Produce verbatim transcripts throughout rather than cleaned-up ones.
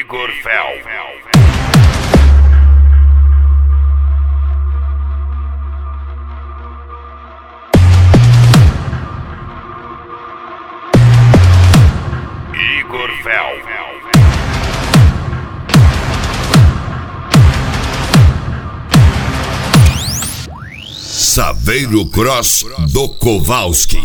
Igor Fel. Igor Fel. Saveiro Cross do Kowalski.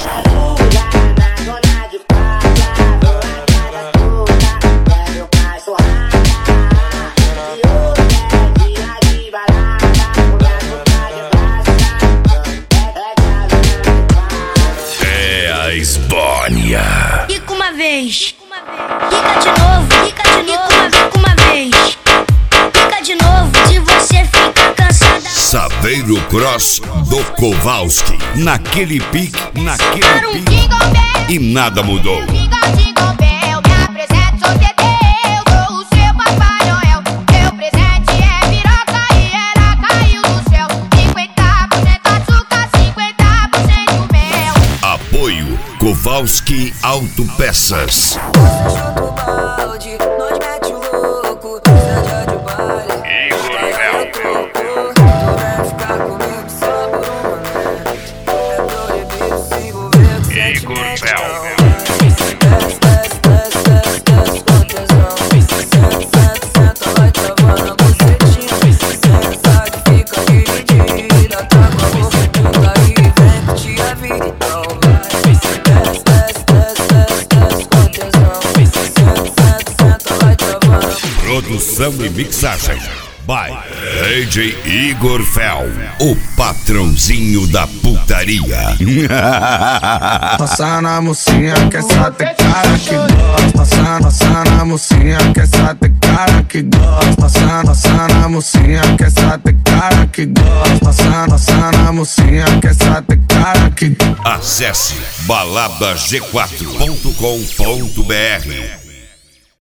É a Esbórnia. Quica uma vez, quica de novo, quica de novo, quica uma vez, quica de novo, se você fica cansada. Saveiro Cross do Kowalski. Naquele pique, naquele Para um pique. jingle bell, E nada mudou. jingle, jingle bell, me apresento, sou Teteu, sou o seu Papai Noel. Meu presente é piroca e ela caiu do céu. cinquenta por cento açúcar, cinquenta por cento mel. Apoio Kowalski Autopeças. Igor Fel. Igor Fel. Produção e mixagem by D J Igor Fel, o patrãozinho da putaria. Passa na mocinha que essa tem cara que gosta. Passa, passa na mocinha que essa tem cara que gosta. Passa, passa na mocinha que essa tem cara que gosta. Passa, passa na mocinha que essa tem cara que gosta. Acesse balada g quatro ponto com ponto br.